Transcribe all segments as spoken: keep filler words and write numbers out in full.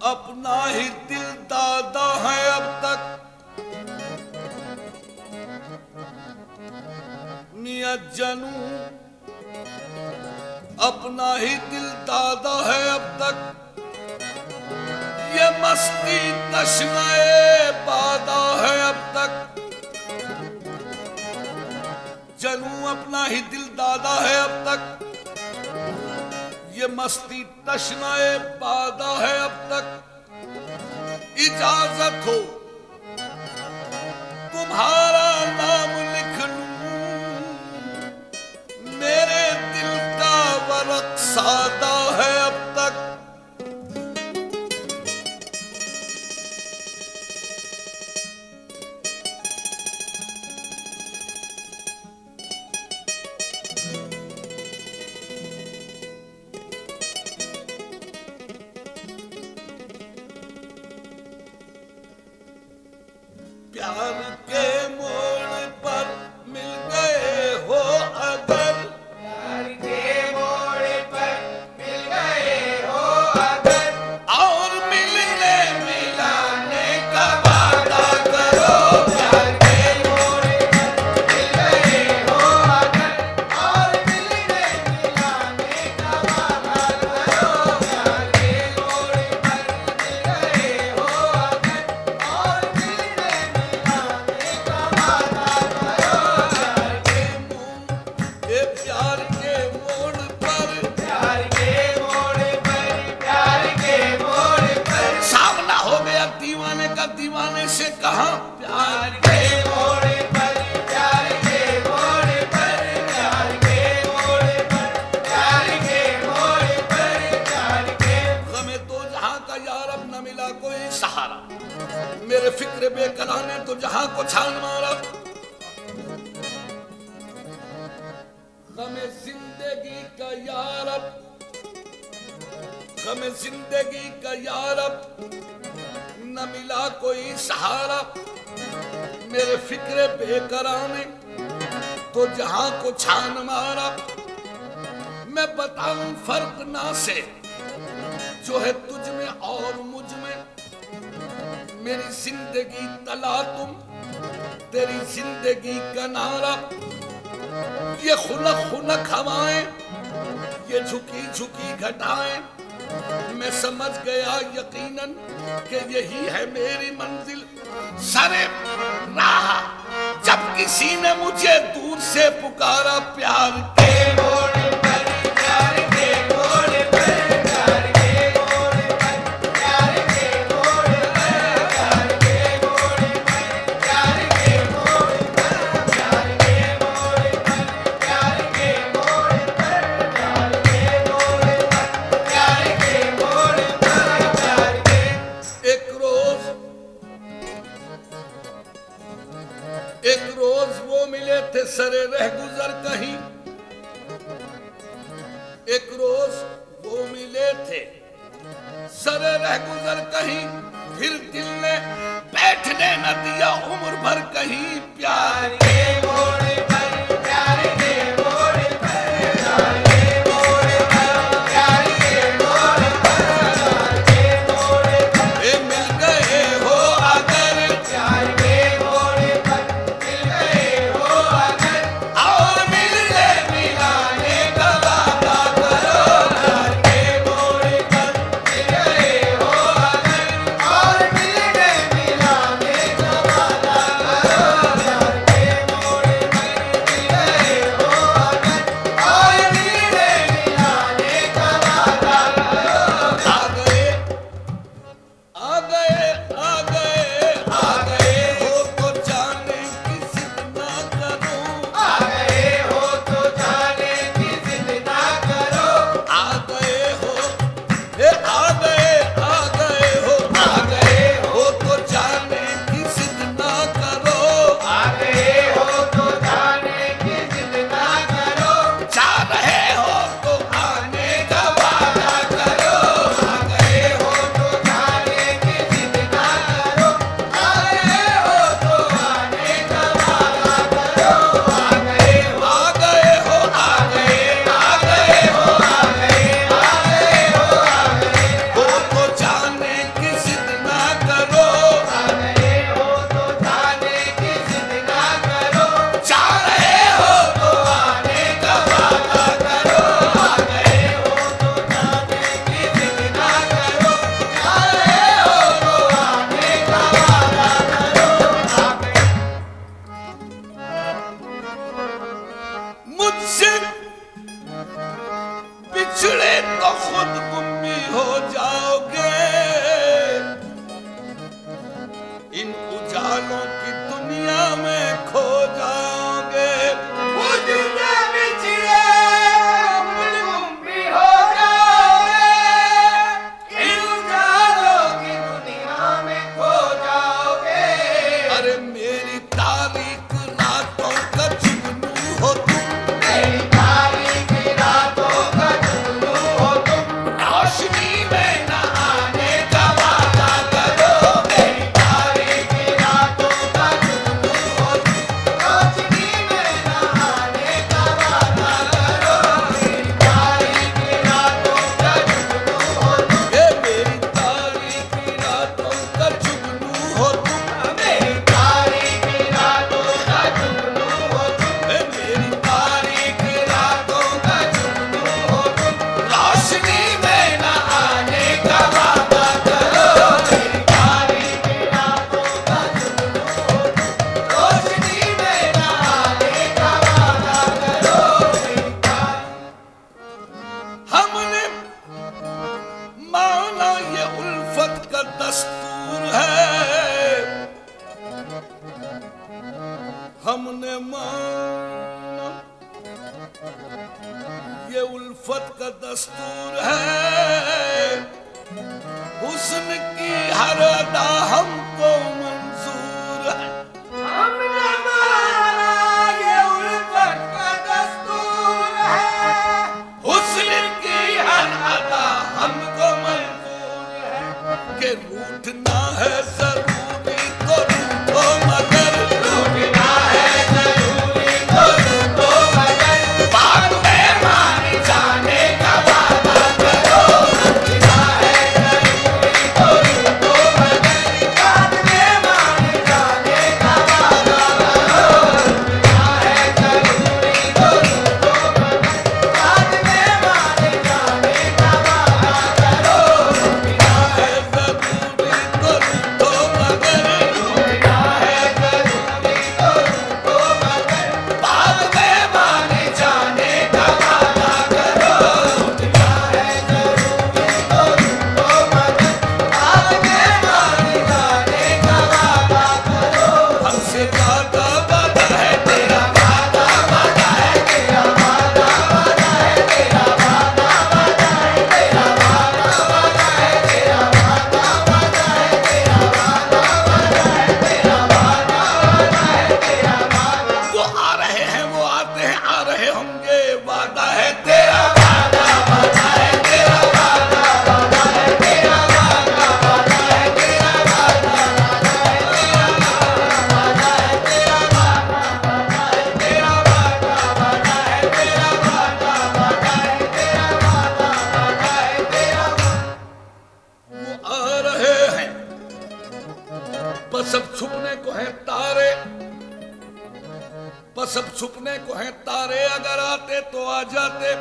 अपना ही दिल दादा है अब तक। मियां जनू अपना ही दिल दादा है अब तक। ये मस्ती तश्नाए बादा है अब तक। जनू अपना ही दिल दादा है अब तक। ये मस्ती तश्नाए बादा है अब तक। इजाजत हो तुम्हारा नाम लिख लूं, मेरे दिल का वरक सादा है अब तक। प्यार के मोड़ पर मिल गए हो अगर, प्यार के मोड़ पर मिल गए हो अगर, और मिलने मिलाने का वादा करो। प्यार के मोड़ पर मिल गए हो अगर, और मिलने मिलाने का वादा करो। प्यार के मोड़ पर मिल गए हो अगर, और मिलने मिलाने का वादा करो। ये प्यार के मोड़ पर प्यार के मोड़ पर, प्यार के मोड़ पर, सामना हो गया दीवाने का दीवाने से कहा प्यार। प्यार के मोड़ पर, प्यार के मोड़ पर, प्यार के मोड़ पर, प्यार के मोड़ पर, प्यार के। हमें तो जहां का यार अब न मिला कोई सहारा, मेरे फिक्र बेकरार ने तो जहां को छान मारा। हमें जिंदगी का यार अब, हमें जिंदगी का यार अब न मिला कोई सहारा, मेरे फिक्र बेकरार ने तो जहां को छान मारा। मैं बताऊं फर्क ना से जो है तुझ में और मुझ में, मेरी जिंदगी तला तुम, तेरी जिंदगी का नारा। ये खुनक खुनक हवाएं, ये झुकी झुकी घटाएं, मैं समझ गया यकीनन कि यही है मेरी मंजिल। सरे राह जब किसी ने मुझे दूर से पुकारा, प्यार के मोड़ पर, प्यार के मोड़ पर, प्यार के मोड़ पर, प्यार के मोड़ पर, प्यार के मोड़ पर, प्यार के मोड़ पर, प्यार के मोड़ पर, प्यार के मोड़ पर, प्यार के मोड़ पर, प्यार के मोड़ पर, प्यार के। एक रोज एक रोज वो मिले थे सरे रह गुजर कहीं, एक रोज वो मिले थे सरे रह गुजर कहीं, फिर दिल ने बैठने न दिया उम्र भर कहीं। प्यार प्यार के मोड़ पर, प्यार के मोड़ पर, प्यार के मोड़ पर, प्यार के मोड़ पर, प्यार के मोड़ पर, ए मिल गए हो अगर, प्यार के मोड़ पर मिल गए हो अगर, और मिलने मिलाने का वादा करो। प्यार के मोड़ पर मिल गए हो अगर, और मिलने मिलाने का वादा करो। प्यार के मोड़ हो जाओगे, इन उजालों की दुनिया में खो जाओगे। मुझसे बिछड़े तुम भी हो जाओगे, इन उजालों की दुनिया में खो जाओगे। अरे मेरी तारीख रातों का जुगनू हो तुम, मेरी तारीख रातों का जुगनू हो तुम, रोशनी में न आने का वादा करो। मेरी तारीख रातों का जुगनू हो तुम, रोशनी में न आने का वादा करो। मेरी तारीख रातों का जुगनू हो तुम, ये मेरी तारीख रातों का जुगनू हो तुम, मेरी तारीख रातों का जुगनू हो तुम, ये मेरी तारीख रातों का जुगनू हो तुम, रोशनी में न आने का वादा करो। मेरी तारीख रातों का जुगनू हो तुम, रोशनी में न आने का वादा करो। मेरी हमने माना ये उल्फत का दस्तूर है, हमने माना ये उल्फत का दस्तूर है, हुस्न की हर अदा हमको मंजूर है। हमने माना ये उल्फत का दस्तूर है, हुस्न की हर अदा हमको मंजूर है, कि रूठना है जरूरी तो रूठो मगर, रूठना है जरूरी तो रूठो मगर, बात में मानी जाने का वादा करो। रूठना है जरूरी तो रूठो मगर, बाद में मान जाने का वादा करो। रूठना है जरूरी तो रूठो मगर, बाद में मान जाने का वादा करो। रूठना है जरूरी तो रूठो मगर, रूठना है जरूरी तो रूठो मगर, बात में माने जाने का वादा करो। रूठना है जरूरी तो रूठो मगर, बाद में माने जाने का वादा करो। हमसे वादा वादा है तेरा, वादा वादा है तेरा, वादा वादा है तेरा, वादा वादा है तेरा, वादा वादा है तेरा, वादा वादा है तेरा, वादा वादा है तेरा, वादा वादा है तेरा, वादा जो आ रहे हैं वो आते हैं, आ रहे होंगे, वादा है तेरा, वादा वादा है तेरा, वादा वादा है तेरा, वादा वादा है तेरा, वादा वादा है तेरा, वादा है तेरा, वादा वादा है तेरा, वादा वादा है तेरा, वादा वादा है तेरा, वादा वादा है तेरा। वो आ रहे हैं, बस अब छुपने को है तारे, बस अब छुपने को है तारे, अगर आते तो आ जाते,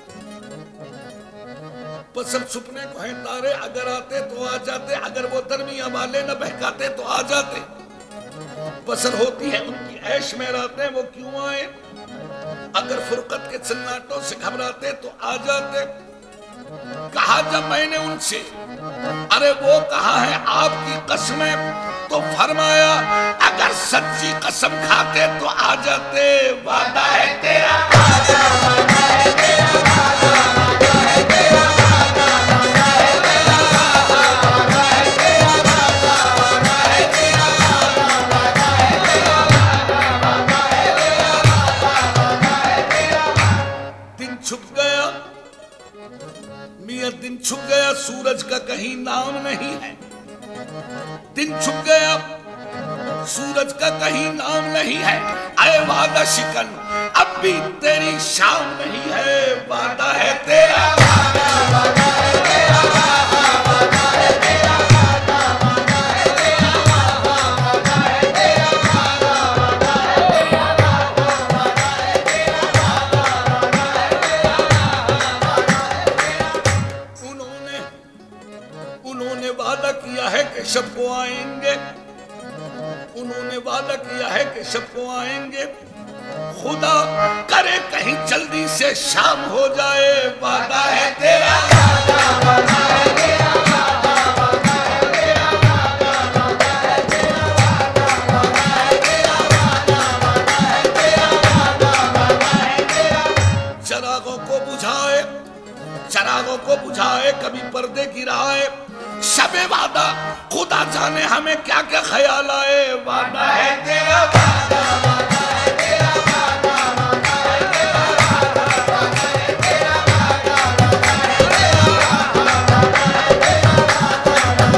बस अब छुपने को है तारे, अगर आते तो आ जाते, अगर वो दरमिया वाले न बहकाते तो आ जाते, बसर होती है उनकी ऐश में रातें, वो क्यों आए, अगर फुरकत के सन्नाटों से घबराते तो आ जाते। कहा जब मैंने उनसे, अरे वो कहा है आपकी कसमें, तो फरमाया अगर सच्ची कसम खाते तो आ जाते, वादा है तेरा, वादा वादा है तेरा, वादा वादा है तेरा, वादा वादा है तेरा, वादा वादा है तेरा, वादा वादा है तेरा, वादा वादा है तेरा, वादा वादा है तेरा, वादा वादा है तेरा। दिन छुप गया मियां, दिन छुप गया, सूरज का कहीं नाम नहीं है, दिन छुप गया, सूरज का कहीं नाम नहीं है, आए वादा शिकन अब भी तेरी शाम नहीं है, वादा है तेरा, वादा वादा है तेरा, वादा वादा है तेरा, वादा वादा है तेरा, वादा वादा है तेरा, वादा वादा है तेरा, वादा वादा है तेरा, वादा वादा है तेरा, वादा वादा है तेरा। उन्होंने उन्होंने वादा किया है कि शब को आएंगे, उन्होंने वादा किया है कि शब को आएंगे, खुदा करे कहीं जल्दी से शाम हो जाए, वादा है तेरा, वादा वादा है आए शबे वादा, खुदा जाने हमें क्या क्या ख्याल आए। वादा है तेरा वादा, वादा है तेरा वादा, वादा है तेरा वादा, वादा है तेरा वादा, वादा है तेरा वादा, वादा है तेरा वादा,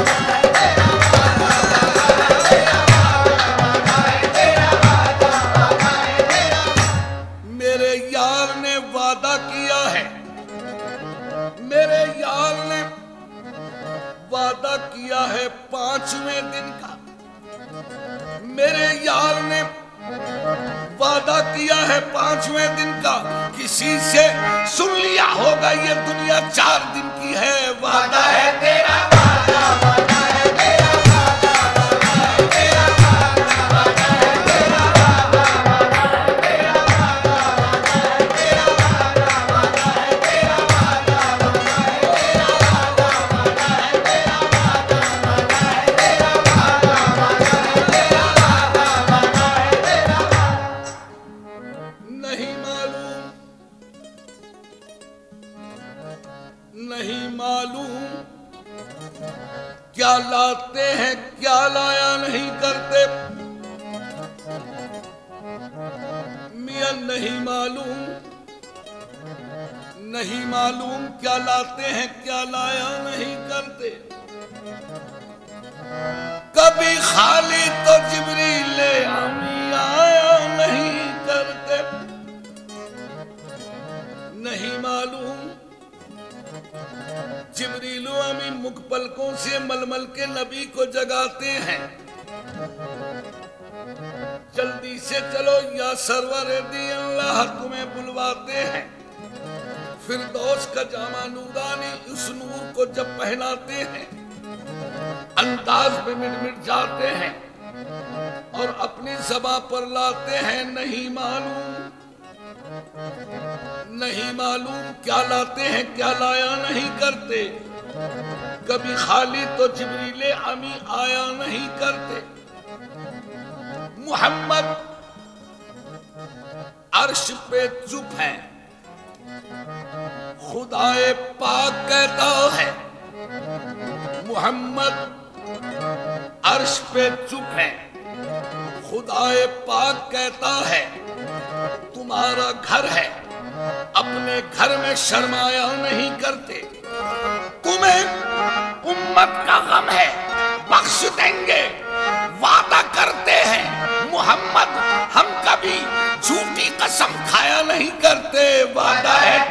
वादा है तेरा वादा, वादा है तेरा। मेरे यार ने वादा किया है, मेरे यार ने वादा किया है पांचवें दिन का, मेरे यार ने वादा किया है पांचवें दिन का। किसी से सुन लिया होगा ये दुनिया चार दिन की है। वादा है तेरा वादा, वादा है तेरा वादा, वादा है तेरा वादा, वादा है तेरा वादा, वादा है तेरा वादा, वादा है तेरा वादा, वादा है तेरा वादा, वादा है तेरा वादा, वादा है तेरा वादा, वादा है तेरा वादा, वादा है तेरा वादा, वादा है तेरा वादा। नहीं मालूम, नहीं मालूम क्या लाते हैं क्या लाया नहीं करते। मियां नहीं मालूम, नहीं मालूम क्या लाते हैं क्या लाया नहीं करते। कभी खाली तो जिब्रील अमीन आया नहीं करते। नहीं मालूम जिब्रील अमीन मुख पलकों से मलमल के नबी को जगाते हैं। जल्दी से चलो या सरवर दी अल्लाह तुम्हें बुलवाते हैं। फिरदौस का जामा नूरानी उस नूर को जब पहनाते हैं, अंदाज में मिट मिट जाते हैं और अपनी सभा पर लाते हैं। नहीं मालूम, नहीं मालूम क्या लाते हैं क्या लाया नहीं करते। कभी खाली तो जिब्रील अमी आया नहीं करते। मुहम्मद अर्श पे चुप है, खुदाए पाक कहता है। मुहम्मद अर्श पे चुप है, खुदाए पाक कहता है। तुम्हारा घर है, अपने घर में शर्माया नहीं करते। तुम्हें उम्मत का गम है, बख्श देंगे वादा करते हैं। मुहम्मद हम कभी झूठी कसम खाया नहीं करते। वादा है